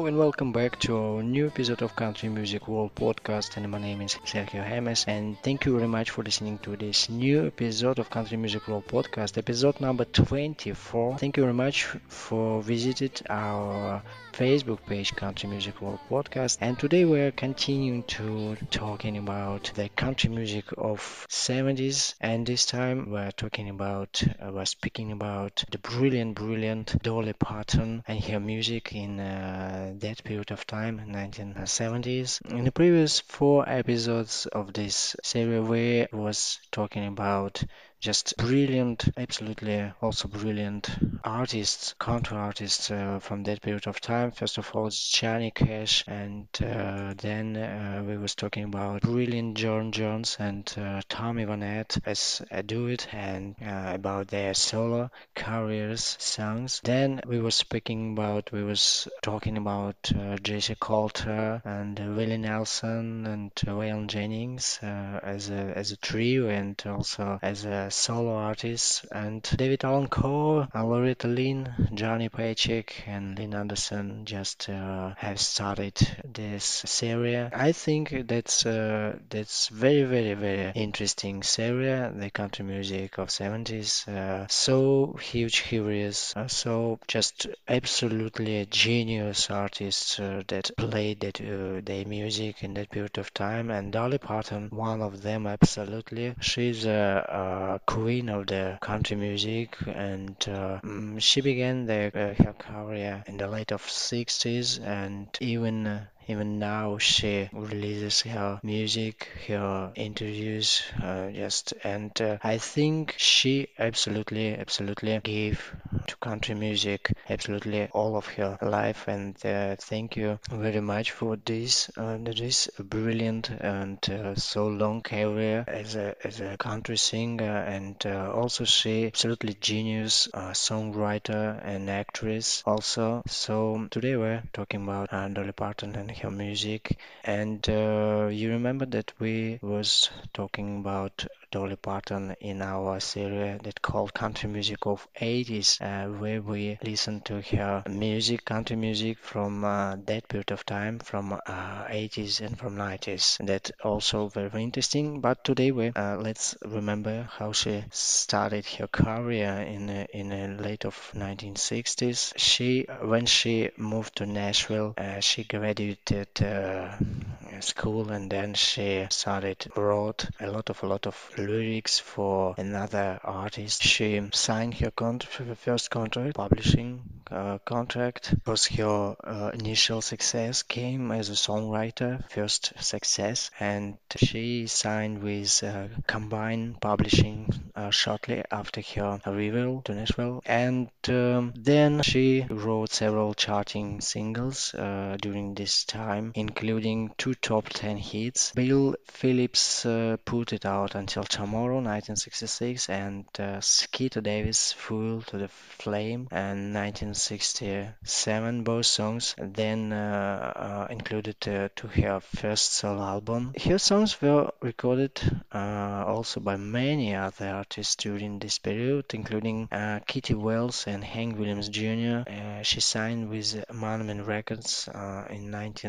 Hello and welcome back to our new episode of Country Music World Podcast. And my name is Sergio Hemes. And thank you very much for listening to this new episode of Country Music World Podcast, episode number 24. Thank you very much for visiting our Facebook page, Country Music World Podcast. And today we're continuing to talking about the country music of 70s. And this time we're speaking about the brilliant Dolly Parton and her music in that period of time, 1970s. In the previous four episodes of this series, we was talking about just brilliant, absolutely also brilliant artists, country artists from that period of time. First of all, it's Johnny Cash, and then we was talking about brilliant John Jones and Tommy Vanette as a duet, and about their solo careers, songs. Then we was talking about J.C. Coulter and Willie Nelson and Waylon Jennings as a trio and also as a solo artist, and David Allan Coe, Loretta Lynn, Johnny Paycheck, and Lynn Anderson just have started this series. I think that's very interesting series, the country music of 70s. So huge, curious, so just absolutely genius artists that played their music in that period of time, and Dolly Parton, one of them absolutely. She's a queen of the country music, and she began her career in the late of 60s, and even now she releases her music, her interviews, and I think she absolutely gave to country music absolutely all of her life, and thank you very much for this brilliant and so long career as a country singer, and also she absolutely genius songwriter and actress also. So today we're talking about Dolly Parton and her music, and you remember that we was talking about Dolly Parton in our series that called Country Music of 80s, where we listen to her music, country music from that period of time, from 80s and from 90s. That also very interesting. But today let's remember how she started her career in the late of 1960s. When she moved to Nashville, she graduated school, and then she started wrote a lot of lyrics for another artist. She signed her first contract, publishing contract, because her initial success came as a songwriter, first success, and she signed with Combine Publishing shortly after her arrival to Nashville, and then she wrote several charting singles during this time, including two top 10 hits. Bill Phillips put it out Until Tomorrow, 1966, and Skeeter Davis, Fuel to the Flame, and 1967. Both songs then included to her first solo album. Her songs were recorded also by many other artists during this period, including Kitty Wells and Hank Williams Jr. She signed with Monument Records in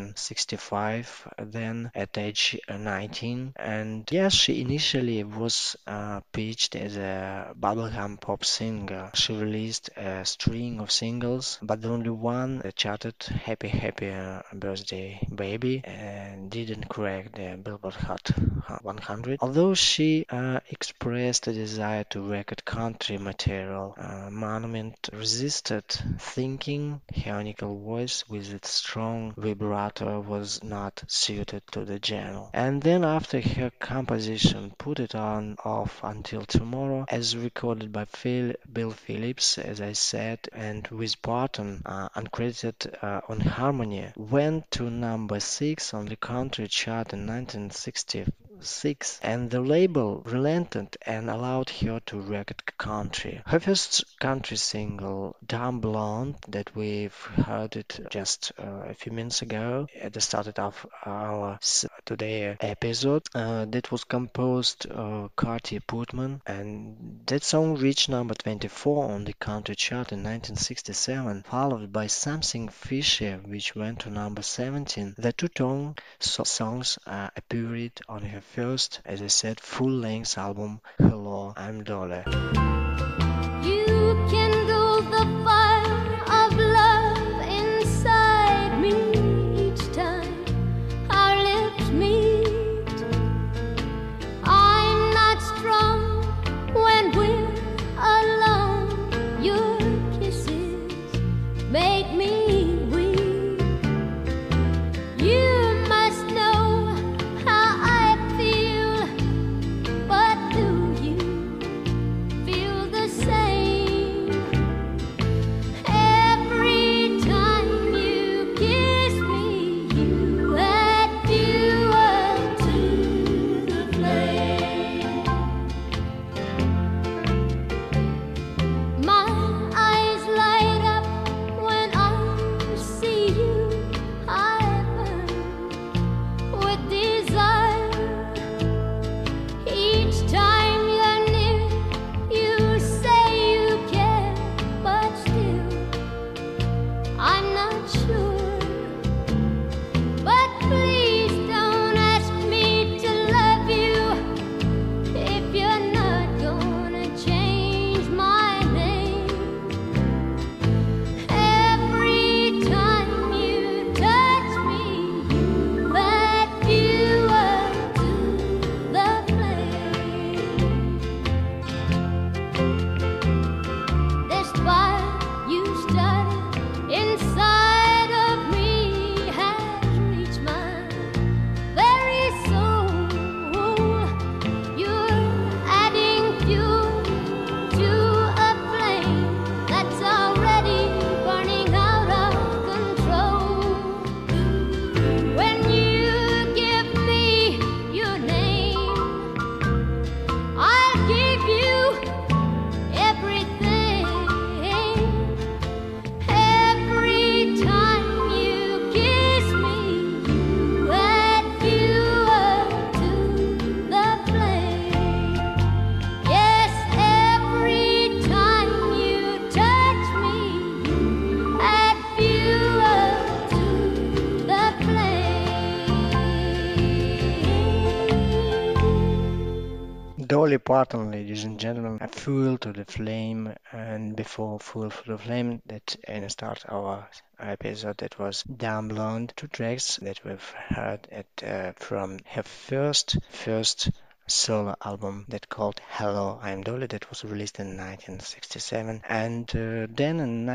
1965, then at age 19, and yes, she initially was pitched as a bubblegum pop singer. She released a string of singles, but only one charted, Happy Birthday Baby, and didn't crack the Billboard Hot 100. Although she expressed a desire to record country material, Monument resisted, thinking her nickel voice with its strong vibrato was not suited to the genre. And then after her composition Put It On Off Until Tomorrow, as recorded by Bill Phillips, as I said, and with Parton uncredited on harmony, went to number 6 on the country chart in 1966 2006, and the label relented and allowed her to record country. Her first country single, Dumb Blonde, that we've heard it just a few minutes ago at the start of our today episode, that was composed Cartier Putman, and that song reached number 24 on the country chart in 1967, followed by Something Fishy, which went to number 17. The two songs appeared on her first, as I said, full-length album, Hello, I'm Dolly. You kindle the fire of love inside me each time our lips meet. I'm not strong when we're alone. Your kisses make me weak. You must know how I feel, but do you feel the same? Every time you kiss me, you add fuel to the flame. My eyes light up when I see you. I burn with desire. Each time you're near, you say you care, but still I'm not sure. But please don't ask me to love you if you're not gonna change my name. Every time you touch me, you add fuel to the flame. This fire you started inside of me has reached my very soul. You're adding fuel to a flame that's already burning out of control. When you give me your name, I'll give you everything. Every time you kiss me, you add fuel to the flame. Yes, every time you touch me, you add fuel to the flame. Dolly Parton, ladies and gentlemen, a fuel to the flame, and before fuel to the flame, that in start our episode, that was Dumb Blonde, two tracks that we've heard from her first solo album that called Hello, I'm Dolly, that was released in 1967, and then in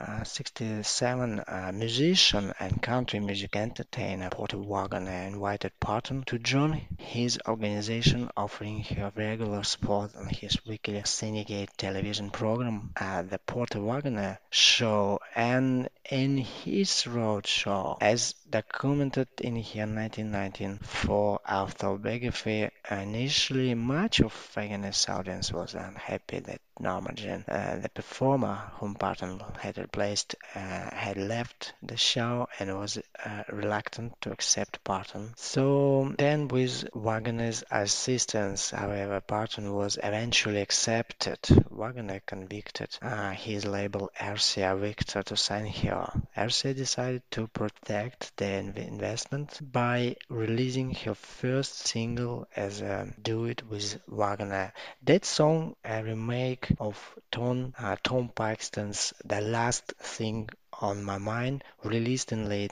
1967 musician and country music entertainer Porter Wagoner invited Parton to join his organization, offering her regular spot on his weekly syndicate television program, The Porter Wagoner Show, and in his road show, as documented in her 1994 autobiography. Initially, much of Wagoner's audience was unhappy that Norma Jean, the performer whom Parton had replaced, had left the show and was reluctant to accept Parton. So then, with Wagoner's assistance, however, Parton was eventually accepted. Wagoner convicted his label RCA Victor to sign her. RCA decided to protect their investment by releasing her first single as a duet with Wagoner. That song, a remake of Tom Paxton's The Last Thing on My Mind, released in late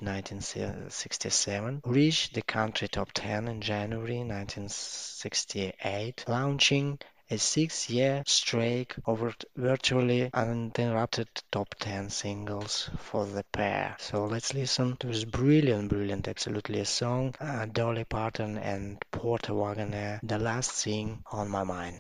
1967, reached the country top 10 in January 1968, launching a 6-year streak of virtually uninterrupted top 10 singles for the pair. So let's listen to this brilliant, absolutely a song, Dolly Parton and Porter Wagoner, The Last Thing on My Mind.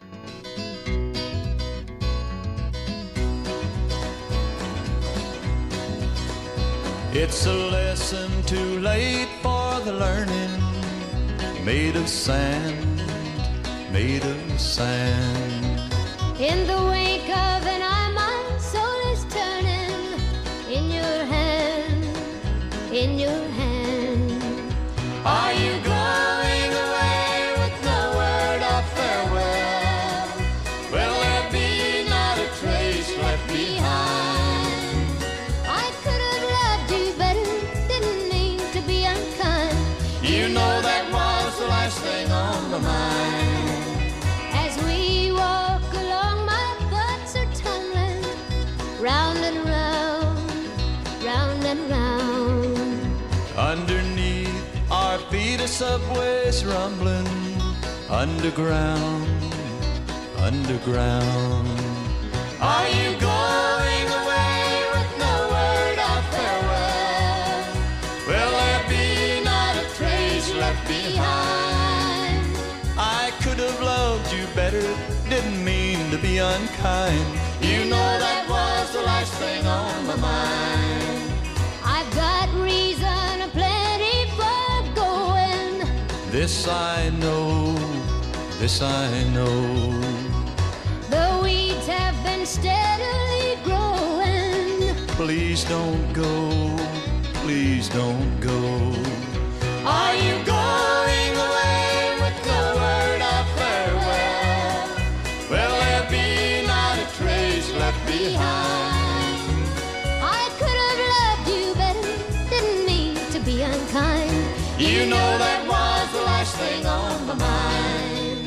It's a lesson too late for the learning. made of sand, made of sand. In the wake of an eye, my soul is turning in your hand, in your hand. Are you going away with no word of farewell? Will there be not a trace left behind? I could have loved you better, didn't mean to be unkind. You know that was the last thing on my mind. As we walk along, my thoughts are tumbling round and round, round and round. Underneath our feet a subway's rumbling, underground, underground. Are you going away with no word of farewell? Will there be not a trace left behind? I could have loved you better, didn't mean to be unkind. You know that was the last thing on my mind. I've got reason aplenty for going. This I know, this I know. The weeds have been steadily growing. Please don't go, please don't go. Are you going away with no word of farewell? Will there be not a trace left behind? I could have loved you better, didn't mean to be unkind. You know that was the last thing on my mind.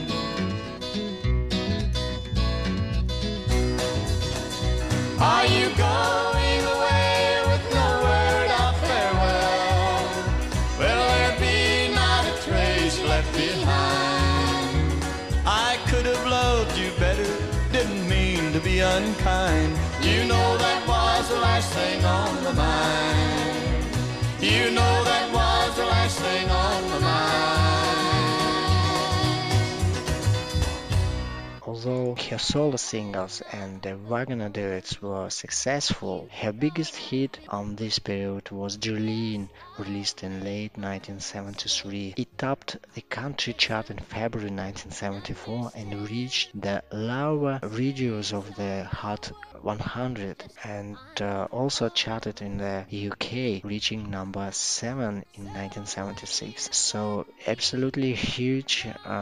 Are you going away with no word of farewell? Will there be not a trace left behind? I could have loved you better, didn't mean to be unkind. You know that was the last thing on my mind. You know that was the last thing on my mind. Although her solo singles and the Wagner duets were successful, her biggest hit on this period was Jolene, released in late 1973. It topped the country chart in February 1974 and reached the lower reaches of the Hot 100 and also charted in the UK, reaching number 7 in 1976. So absolutely huge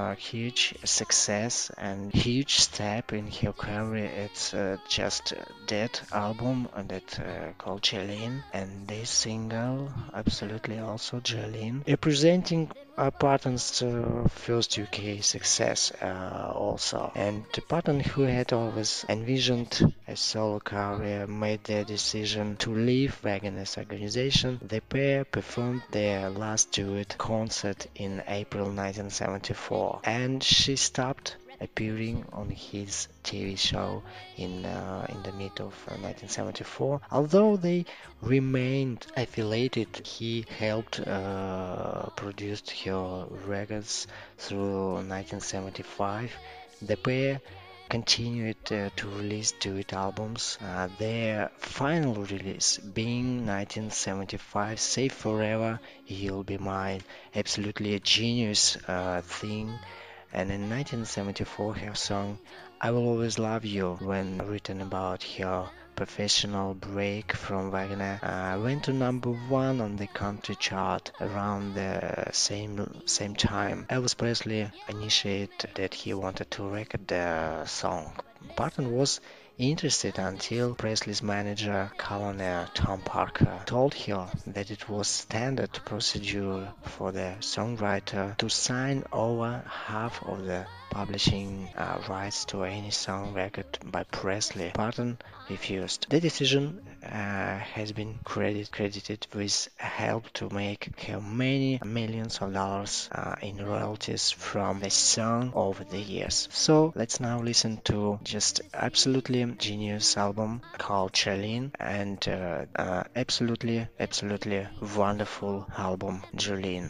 success and huge step in her career. It's just that album that called Jolene, and this single absolutely also Jolene, representing Patton's first UK success also. And Patton, who had always envisioned a solo career, made the decision to leave Wagner's organization. The pair performed their last duet concert in April 1974, and she stopped appearing on his TV show in the mid of 1974. Although they remained affiliated, he helped produce her records through 1975. The pair continued to release duet albums, their final release being 1975 Say Forever You'll Be Mine, absolutely a genius thing. And in 1974 her song I Will Always Love You, when written about her professional break from Wagner, went to number 1 on the country chart around the same time. Elvis Presley initiated that he wanted to record the song. Patton was interested until Presley's manager, colonel Tom Parker, told her that it was standard procedure for the songwriter to sign over half of the publishing rights to any song record by Presley. Patton refused. The decision has been credited with help to make her many millions of dollars in royalties from the song over the years. So let's now listen to just absolutely genius album called Jolene, and absolutely wonderful album Jolene.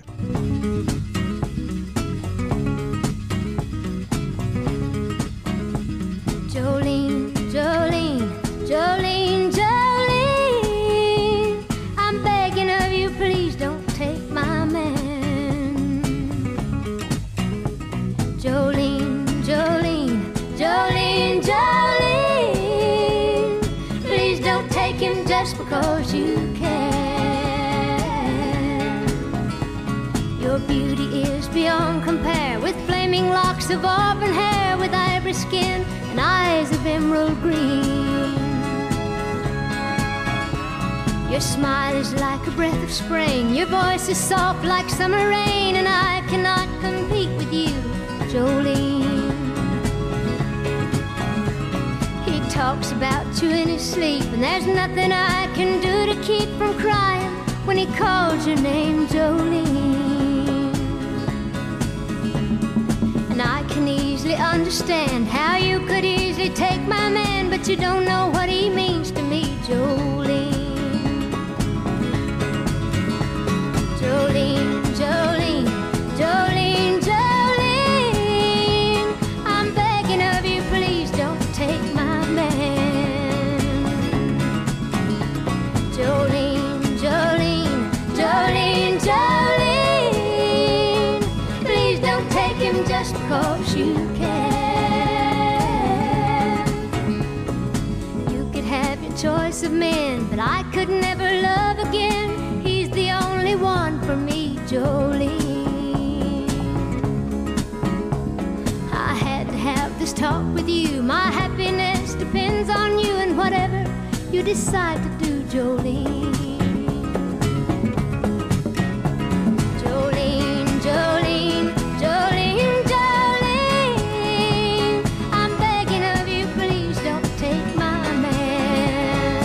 Jolene, Jolene, Jolene, Jolene, I'm begging of you, please don't take my man. locks of auburn hair with ivory skin and eyes of emerald green. Your smile is like a breath of spring, your voice is soft like summer rain, and I cannot compete with you, Jolene. He talks about you in his sleep, and there's nothing I can do to keep from crying when he calls your name, Jolene. And I can easily understand how you could easily take my man, but you don't know what he means to me, Jolene. Jolene, Jolene, Jolene, Jolene, I'm begging of you, please don't take my man. Jolene, Jolene, Jolene, Jolene, please don't take him just because you can. You could have your choice of men, but I could never love again. He's the only one for me, Jolene. I had to have this talk with you. My happiness depends on you and whatever you decide to do, Jolene. Jolene, Jolene, Jolene, Jolene, I'm begging of you, please don't take my man.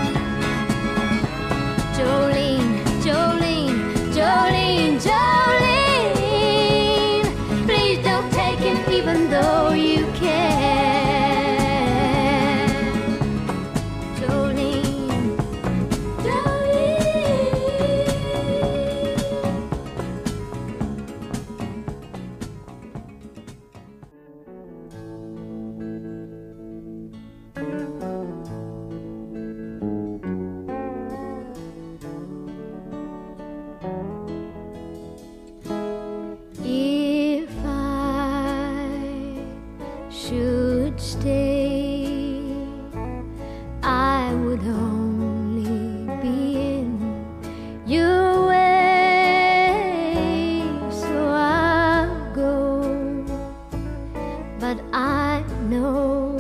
Jolene, Jolene, Jolene, Jolene, please don't take him even though you can. Jolene, Jolene. If I should stay, I would only be in your way, so I'll go. But I know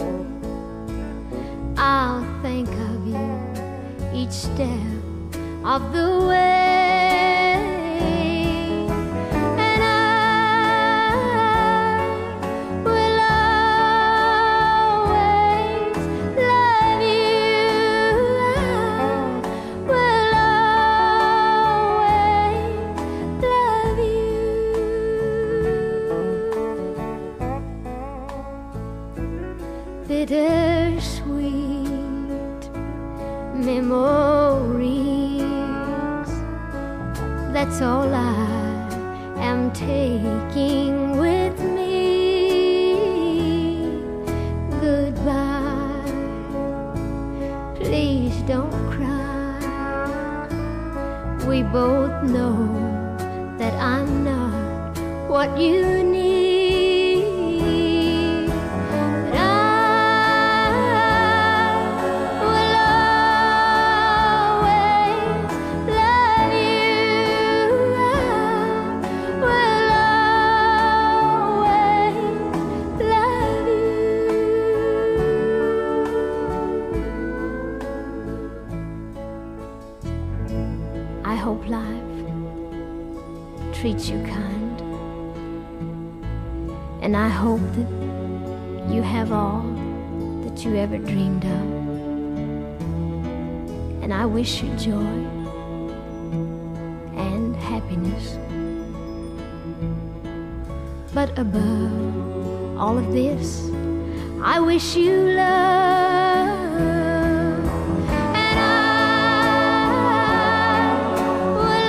I'll think of you each step of the way. And I will always love you. I will always love you. Bittersweet memories, that's all I am taking with me. Goodbye, please don't cry. We both know that I'm not what you need. But I will always love you. I will always love you. I hope life treats you kind, and I hope that you have all that you ever dreamed of. And I wish you joy and happiness. But above all of this, I wish you love. And I will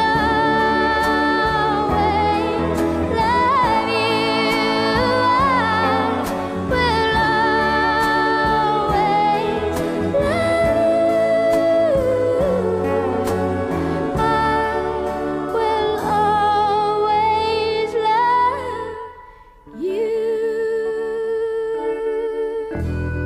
always love you. I will always love you. I will always love you.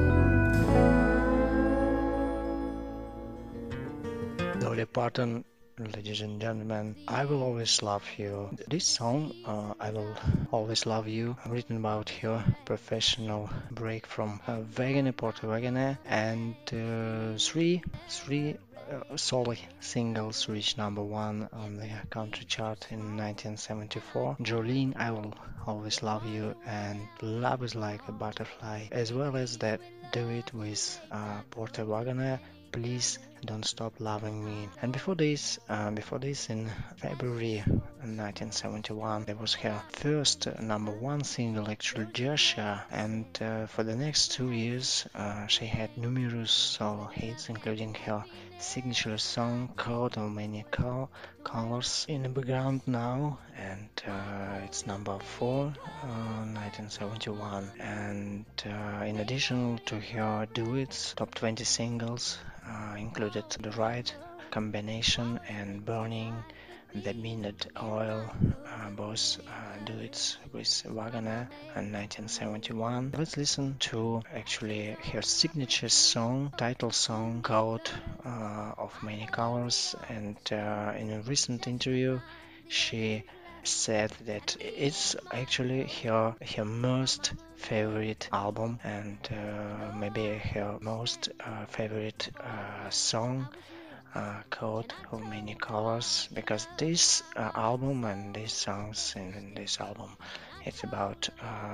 Dolly Parton ladies and gentlemen, I Will Always Love You. This song, I Will Always Love You, written about her professional break from Vegane Porter Vegane, and three solo singles reached number one on the country chart in 1974. Jolene, I Will Always Love You, and Love Is Like a Butterfly, as well as that Do It with Porter Wagoner, Please Don't Stop Loving Me. And before this, in February 1971, there was her first number one single, actually, Joshua. And for the next 2 years, she had numerous solo hits, including her signature song Coat of Many Colors in the background now, and it's number 4, 1971. And in addition to her duets, top 20 singles included The Right Combination and Burning, The Midnight Oil, both duets with Wagner in 1971. Let's listen to actually her signature song, title song, Coat of Many Colors. And in a recent interview, she said that it's actually her most favorite album, and maybe her most favorite song, Coat of Many Colors, because this album and these songs in this album, it's about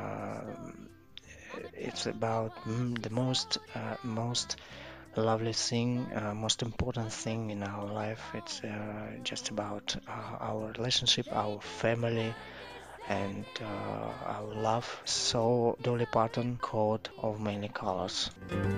the most lovely thing, most important thing in our life. It's just about our relationship, our family, and our love. So Dolly Parton, Coat of Many Colors.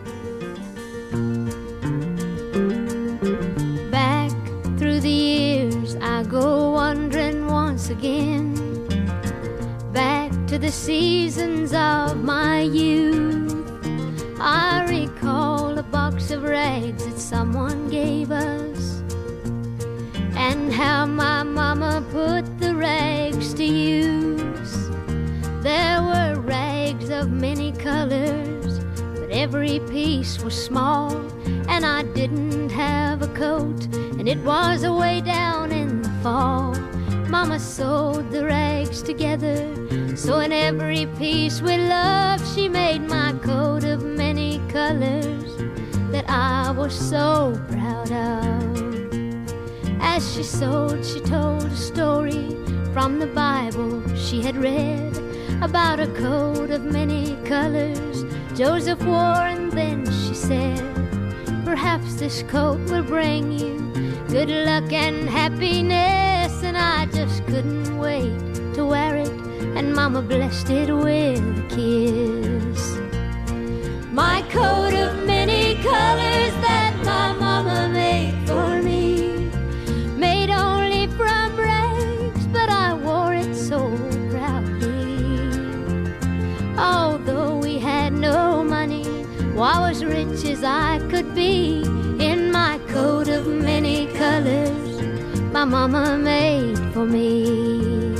Back through the years I go wandering once again, back to the seasons of my youth. I recall a box of rags that someone gave us, and how my mama put the rags to use. There were rags of many colors, but every piece was small, and I didn't have a coat, and it was away down in the fall. Mama sewed the rags together, so in every piece with love she made my coat of many colors that I was so proud of. As she sewed, she told a story from the Bible she had read about a coat of many colors Joseph wore, and then she said, perhaps this coat will bring you good luck and happiness. And I just couldn't wait to wear it, and Mama blessed it with a kiss. My coat of many colors that my mama made for me, made only from rags, but I wore it so proudly. Although we had no money, I was rich as I could be in my coat of many colors my mama made for me.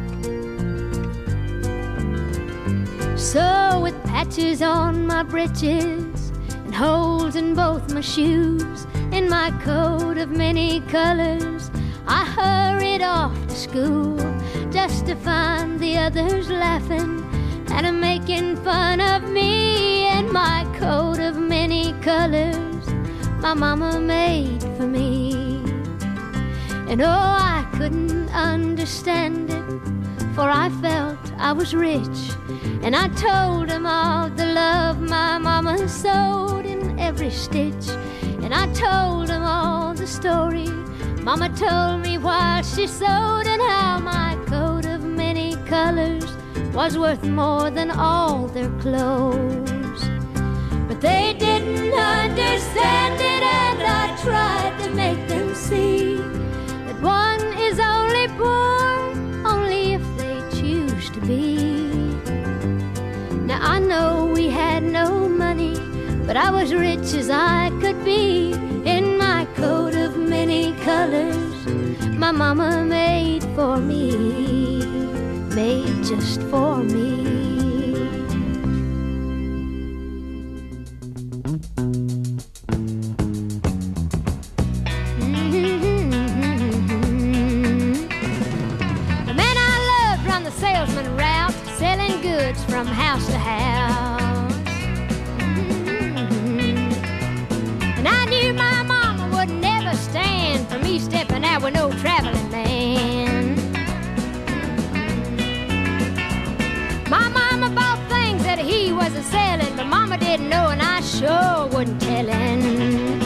So with patches on my breeches and holes in both my shoes, in my coat of many colors I hurried off to school, just to find the others laughing and making fun of me in my coat of many colors my mama made for me. And oh, I couldn't understand it, for I felt I was rich, and I told them all the love my mama sewed in every stitch. And I told them all the story Mama told me while she sewed, and how my coat of many colors was worth more than all their clothes. But they didn't understand it, and I tried to make them see that one is only poor only if they choose to be. Now I know we had no money, but I was rich as I could be in my coat of many colors my mama made for me, made just for me. house to house. And I knew my mama would never stand for me stepping out with no traveling man. My mama bought things that he wasn't selling, but mama didn't know, and I sure wasn't telling.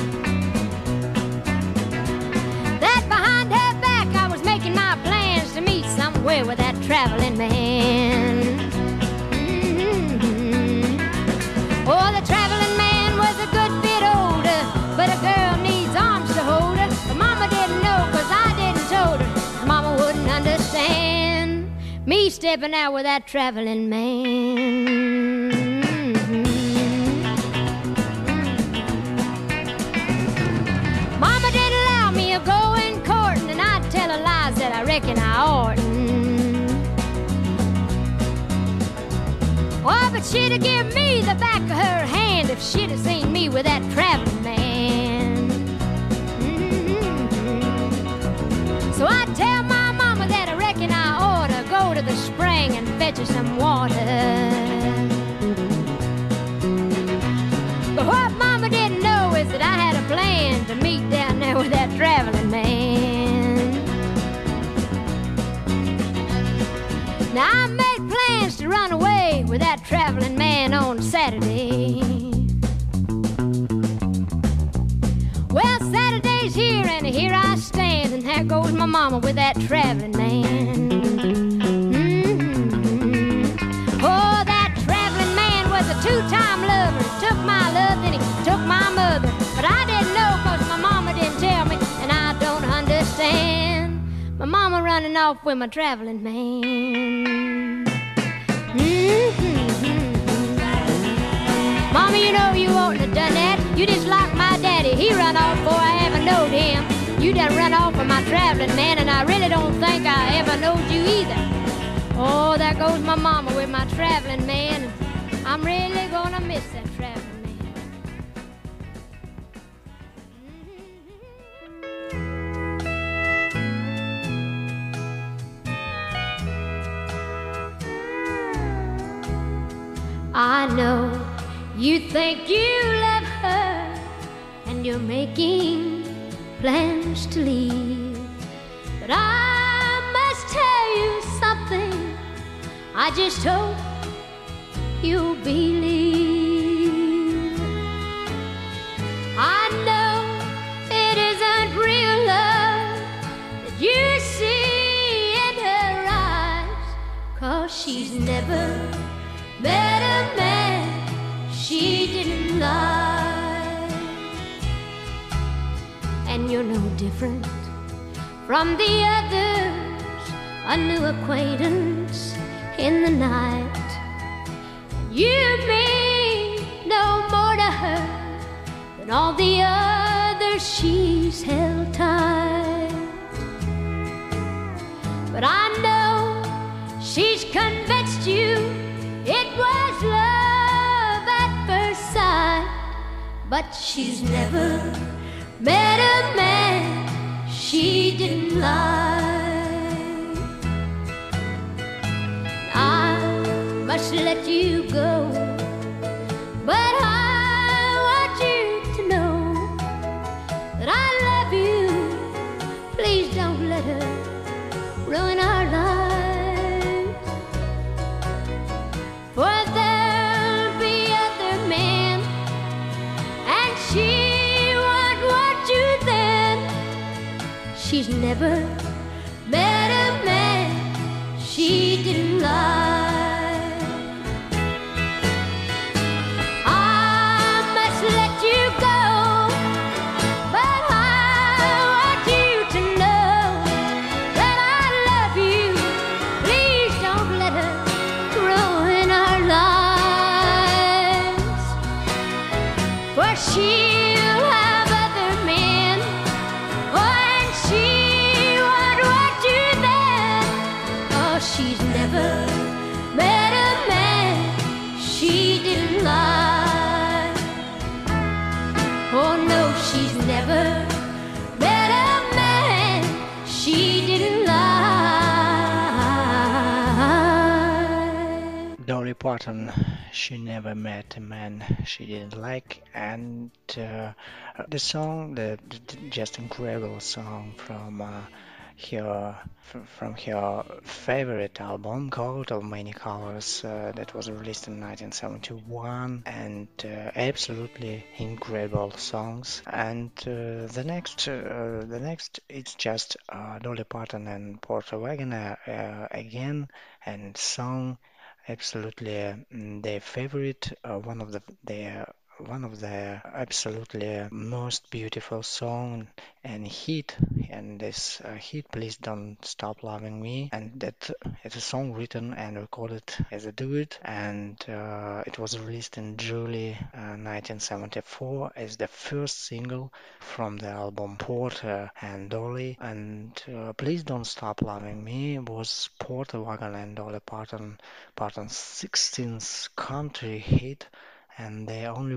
That behind her back I was making my plans to meet somewhere with that traveling man. Oh, the traveling man was a good bit older, but a girl needs arms to hold her. But mama didn't know, 'cause I didn't told her. Mama wouldn't understand me stepping out with that traveling man. Mama didn't allow me to go in courting, and I'd tell her lies that I reckon I oughtn't. Oh, but she'd have given me the back of her hand if she'd have seen me with that traveling man. So I'd tell my mama that I reckon I ought to go to the spring and fetch her some water. But what mama didn't know is that I had a plan to meet down there with that traveling man. Now I made plans to run away with that traveling man on Saturday. Well, Saturday's here, and here I stand, and there goes my mama with that traveling man. Oh, that traveling man was a two-time lover. He took my love, then he took my mother. But I didn't know, 'cause my mama didn't tell me, and I don't understand my mama running off with my traveling man. Mama, you know you oughtn't have done that. You just like my daddy. He run off before I ever knowed him. You done run off with my traveling man, and I really don't think I ever knowed you either. Oh, there goes my mama with my traveling man. I'm really gonna miss that traveling man. I know you think you love her, and you're making plans to leave. But I must tell you something, I just hope you'll believe. I know it isn't real love that you see in her eyes, 'cause she's never met a man she didn't like. And you're no different from the others, a new acquaintance in the night. You mean no more to her than all the others she's held tight. But I know she's convinced you it was love at first sight, but she's never met a man she didn't like. I must let you go, but I want you to know that I love you. Please don't let her ruin our lives. For there'll be other men, and she won't want you then. She's never met a man she didn't like. I must let you go, but I want you to know that I love you. Please don't let her ruin our lives. For she'll have other men, and she won't want you then. Oh, she's never met a man she didn't like. Oh no, she's never met a man she didn't like. Dolly Parton, she never met a man she didn't like, and the song, the just incredible song from her favorite album called Of Many Colors that was released in 1971, and absolutely incredible songs. And the next it's just Dolly Parton and Porter Wagoner again, and song absolutely their favorite, one of their absolutely most beautiful song and hit, and this hit, Please Don't Stop Loving Me, and that it's a song written and recorded as a duet, and it was released in July 1974 as the first single from the album Porter and Dolly. And Please Don't Stop Loving Me was Porter Wagoner and Dolly Parton's 16th country hit, and they only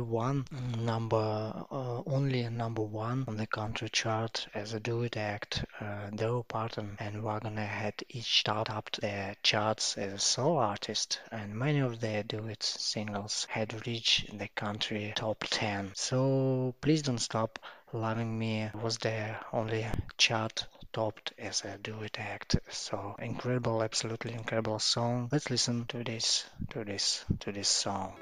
number one on the country chart as a duet act, though Parton and Wagoner had each topped their charts as a solo artist, and many of their duet singles had reached the country top 10. So Please Don't Stop Loving Me was their only chart topped as a duet act. So incredible, absolutely incredible song. Let's listen to this song.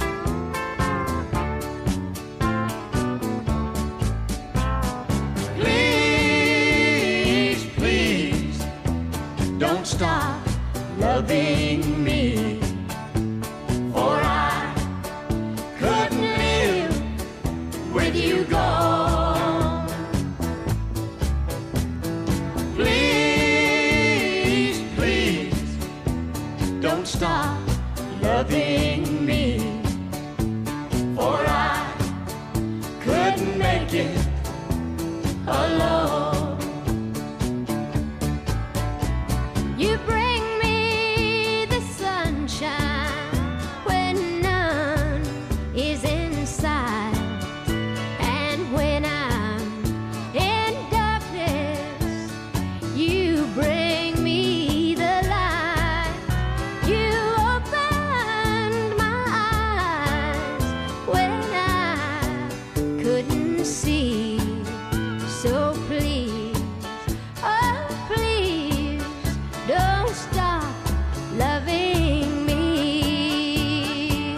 Please, please, don't stop loving me, for I couldn't live with you gone. Please, please, don't stop loving me, for I couldn't make it alone. You bring me the sunshine when none is in sight, and when I'm in darkness, you bring me the light. You opened my eyes when I couldn't see. So please, oh please, don't stop loving me.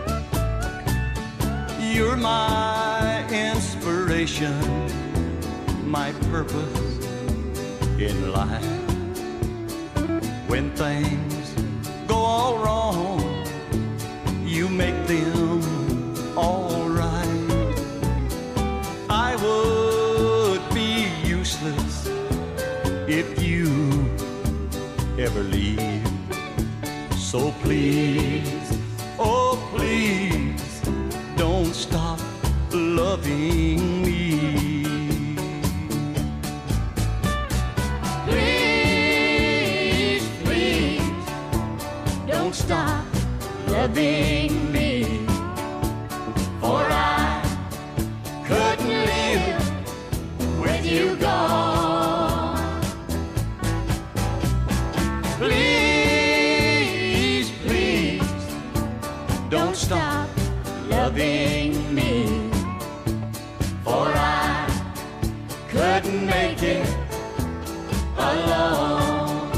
You're my inspiration, my purpose in life. When things go all wrong, you make them all right. I would be useless if you ever leave. So please, oh please, don't stop loving me. Please, please, don't stop loving me, for I couldn't live with you gone. Please, please, don't stop loving me, for I couldn't make it alone.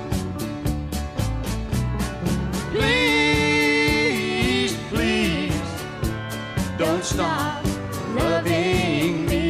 Please, please, don't stop loving me.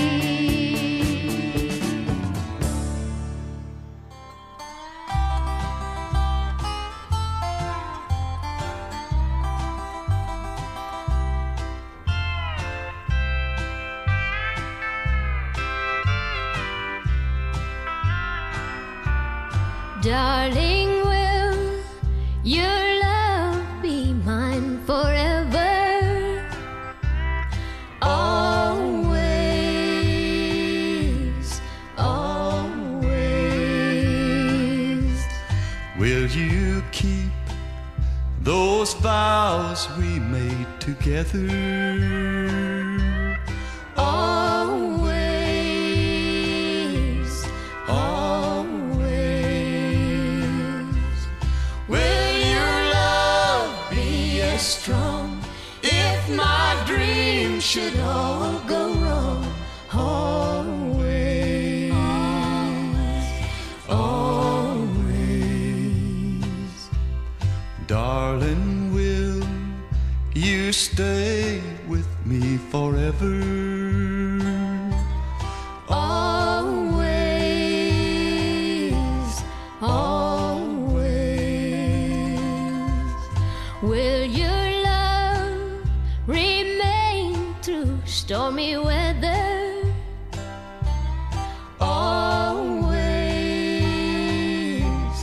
Darling, will your love be mine forever? Always, always. Will you keep those vows we made together? Always, always. Will your love should all go wrong. Always, always. Darling, will you stay with me forever? Always, always. Will your love remain through stormy weather? Always,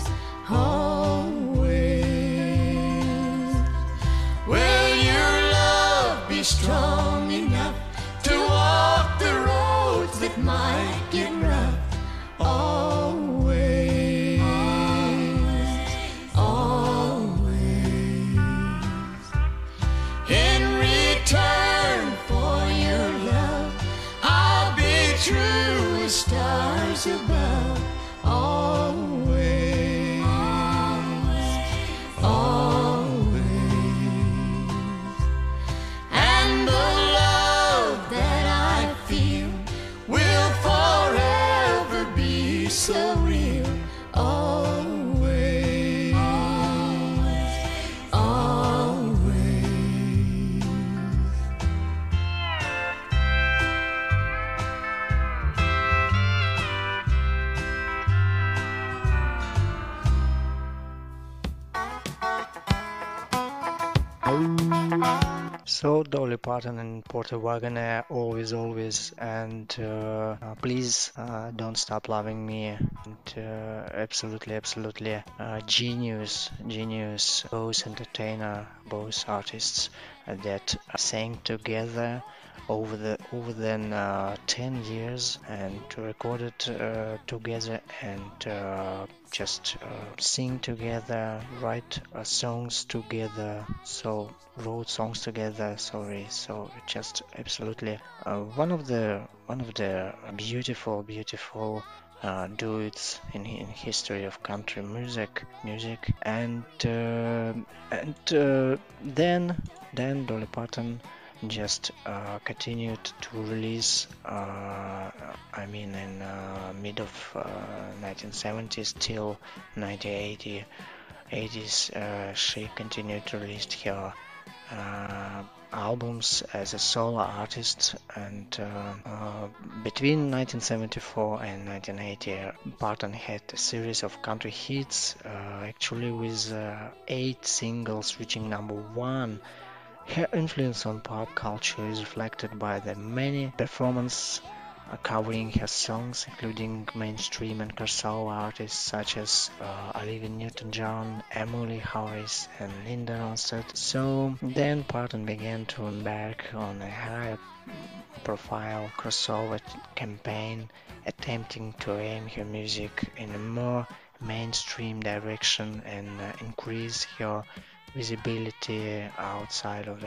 always. Will your love be strong enough to walk the roads that might get rough? Always, always. In return for your love, I'll be true as stars above. Always, always. And the love that I feel will forever be so real. Always, always. So Dolly Parton and Porter Wagoner, always, always, and please don't stop loving me. And absolutely, absolutely, genius, both entertainer, both artists that sang together over then 10 years and recorded together and just sing together, write songs together, so wrote songs together. Sorry, so just absolutely one of the beautiful duets in history of country music, and then Dolly Parton just continued to release I mean in mid of 1970s till 1980s she continued to release her albums as a solo artist, and between 1974 and 1980 Parton had a series of country hits, actually with 8 singles reaching #1. Her influence on pop culture is reflected by the many performances covering her songs, including mainstream and crossover artists such as Olivia Newton-John, Emily Harris, and Linda Ronstadt. So then Parton began to embark on a higher profile crossover campaign, attempting to aim her music in a more mainstream direction and increase her visibility outside of the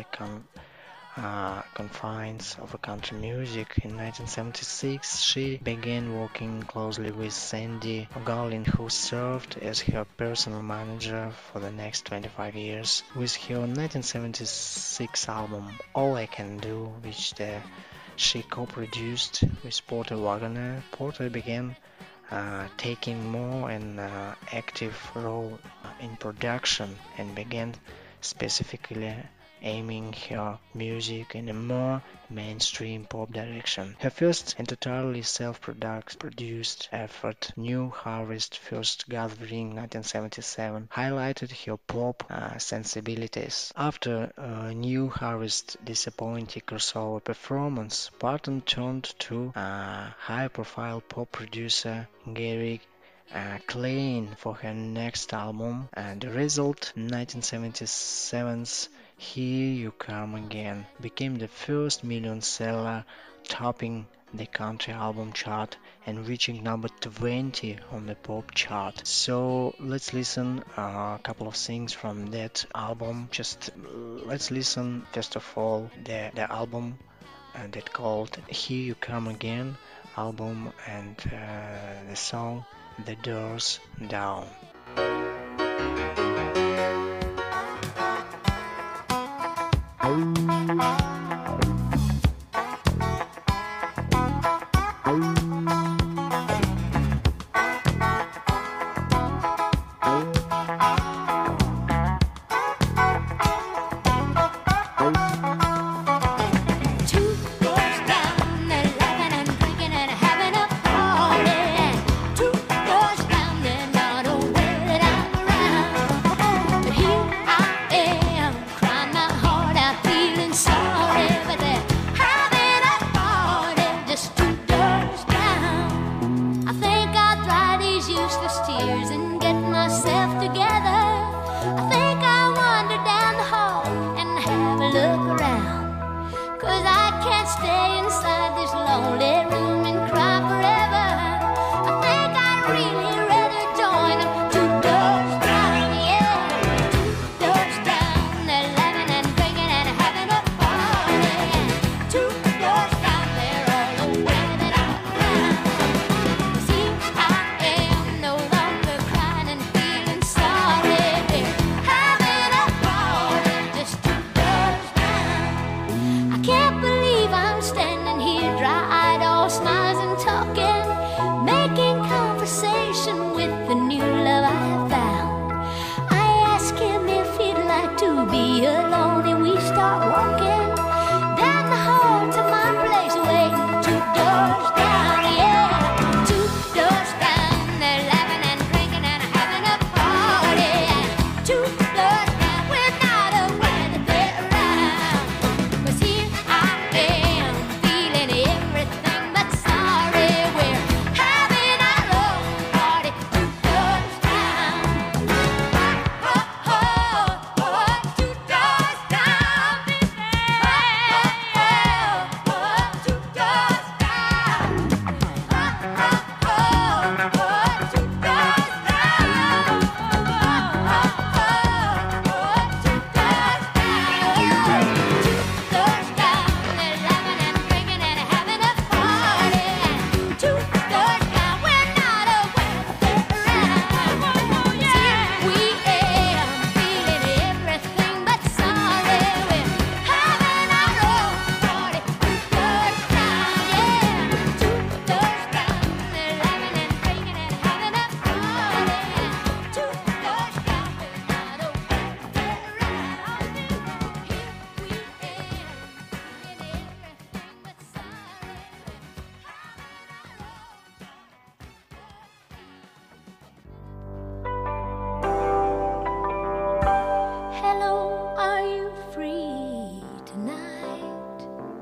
confines of country music. In 1976, she began working closely with Sandy O'Gallin, who served as her personal manager for the next 25 years. With her 1976 album All I Can Do, which she co-produced with Porter Wagoner, Porter began taking more an active role in production and began specifically aiming her music in a more mainstream pop direction. Her first entirely self-produced effort, New Harvest First Gathering 1977, highlighted her pop sensibilities. After New Harvest's disappointing crossover performance, Parton turned to high-profile pop producer Gary Klein for her next album, and the result, 1977's Here You Come Again, became the first million seller, topping the country album chart and reaching number 20 on the pop chart. So let's listen a couple of things from that album. Just let's listen first of all the album that called Here You Come Again album, and the song The Doors Down. these useless tears and get myself together. I think I'll wander down the hall and have a look around. 'Cause I can't stay inside this lonely room and cry forever. I think I'd really rather join them two doors down, yeah. Two doors down, they're laughing and drinking and having a party. Two doors down, they're all aware that I'm around. 'Cause here I am, no longer crying and feeling sorry. They're having a party just two doors down. I can't believe I'm standing here dry-eyed, all smiles and talking, making conversation with the new love I have found. I ask him if he'd like to be alone, and we start walking down the hall to my place, waiting two doors down, yeah. Two doors down, they're laughing and drinking and having a party. Two doors down, we're not aware that they're around. 'Cause here I am, feeling everything but sorry. We're having our own party, two doors down. Oh, oh, oh, two doors down, baby. Oh, oh, oh, two doors down. Oh, oh, oh, two doors down. Oh, oh, oh, two doors down. Two doors down, they're laughing and drinking and having a party. Two doors down, we're not aware that they're around. Here we am, feeling everything but sorry. We're having our own party. Two doors down, yeah. Two doors down, they're laughing and drinking and having a party. Two doors down, we're not aware that they're around. Here we am, feeling everything but sorry. Hello, are you free tonight?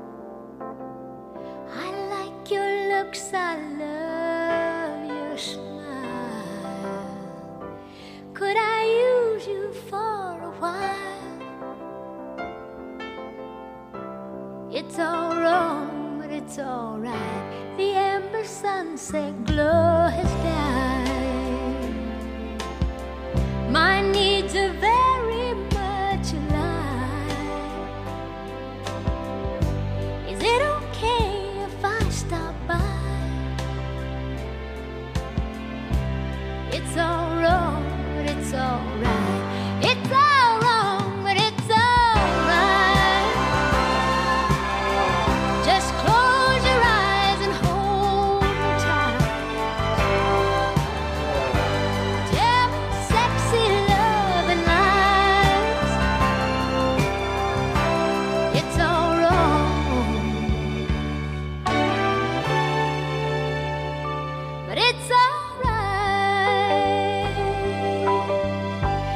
I like your looks, I love your smile. Could I use you for a while? It's all wrong, but it's all right. The amber sunset glow has died. My needs are very much alive. Is it okay if I stop by? It's all wrong, but it's all right. It's all wrong, but it's all right. Just close your eyes and hold me tight. Tell me sexy love and lies. It's all wrong, but it's all right.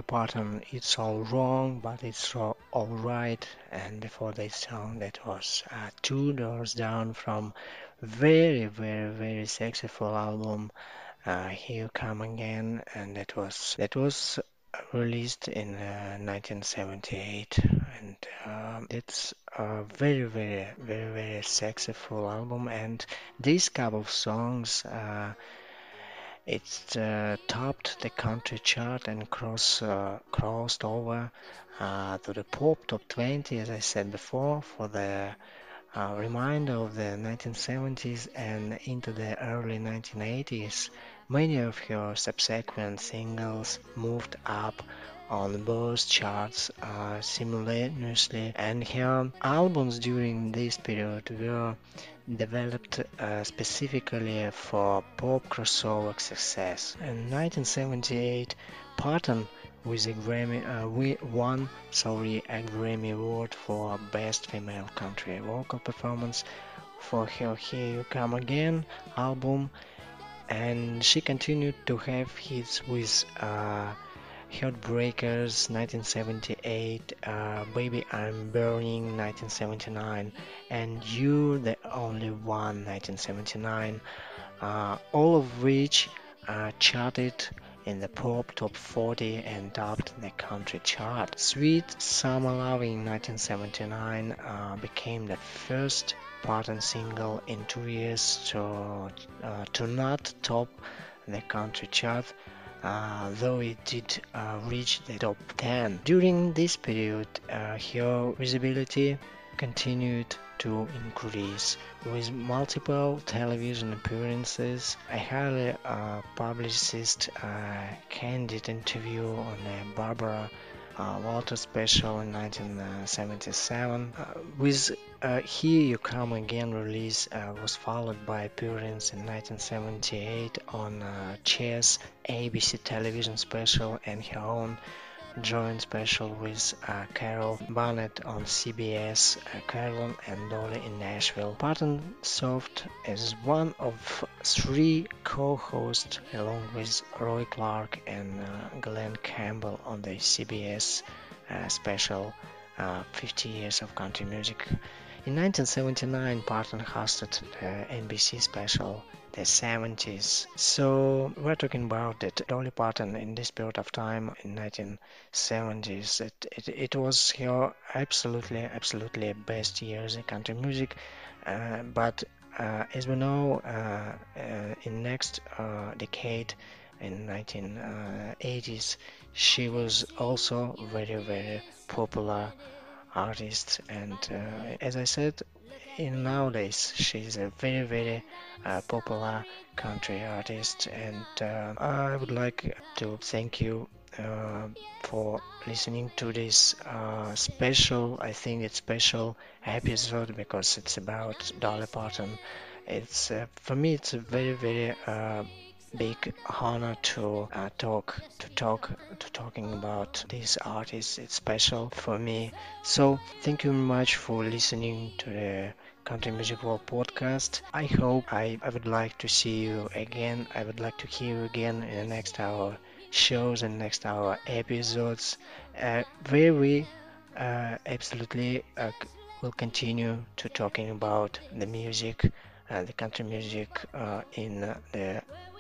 Parton, It's All Wrong, but It's All Right. And before this song, that was Two Doors Down from very, very, very successful album Here You Come Again, and that was released in 1978, and it's a very, very, very, very successful album. And this couple of songs. It topped the country chart and crossed over to the pop top 20, as I said before, for the reminder of the 1970s and into the early 1980s. Many of her subsequent singles moved up on both charts simultaneously, and her albums during this period were developed specifically for pop crossover success. In 1978, Parton with a won a Grammy Award for Best Female Country Vocal Performance for her Here You Come Again album, and she continued to have hits with Heartbreakers 1978, Baby I'm Burning 1979, and You're the Only One 1979, all of which charted in the pop top 40 and topped the country chart. Sweet Summer Loving 1979 became the first Parton single in 2 years to not top the country chart, though it did reach the top 10. During this period, her visibility continued to increase with multiple television appearances, a highly publicized candid interview on a Barbara Walters special in 1977. With Here You Come Again release was followed by appearance in 1978 on Cher's ABC television special and her own joint special with Carol Burnett on CBS, Carolyn and Dolly in Nashville. Parton served as one of 3 co-hosts along with Roy Clark and Glenn Campbell on the CBS special 50 Years of Country Music. In 1979, Parton hosted the NBC special the 70s. So we're talking about that Dolly Parton in this period of time in 1970s. It was her absolutely best years in country music. But as we know, in next decade, in 1980s, she was also very popular artist, and as I said, nowadays she's a very popular country artist, and I would like to thank you for listening to this special, I think it's special episode because it's about Dolly Parton. It's for me it's a very big honor to talking about these artists. It's special for me. So thank you very much for listening to the Country Music World podcast. I hope I would like to see you again. I would like to hear you again in the next hour shows and next hour episodes, where we absolutely will continue to talking about the music, the country music in the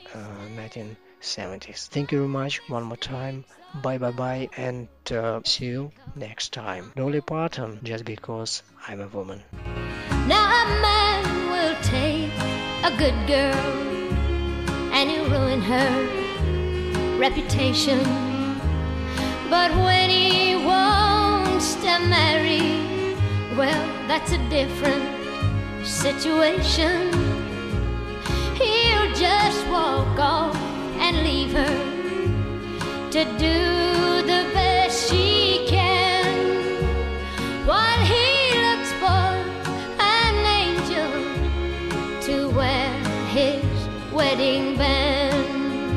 1970s. Thank you very much one more time. Bye, and see you next time. Dolly Parton, Just Because I'm a Woman. Now a man will take a good girl and he'll ruin her reputation, but when he wants to marry, well, that's a different situation. He'll just walk off and leave her to do the best she can, while he looks for an angel to wear his wedding band.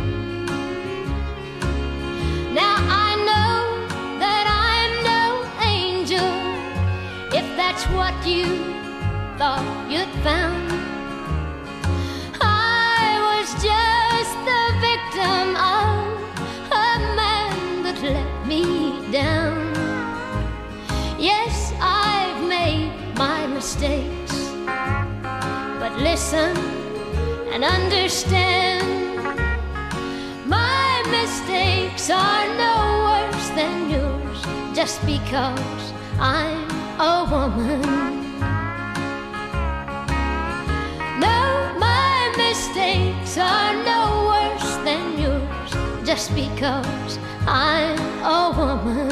Now I know that I'm no angel, if that's what you thought you'd found. I was just the victim of a man mistakes, but listen and understand. My mistakes are no worse than yours, just because I'm a woman. No, my mistakes are no worse than yours, just because I'm a woman.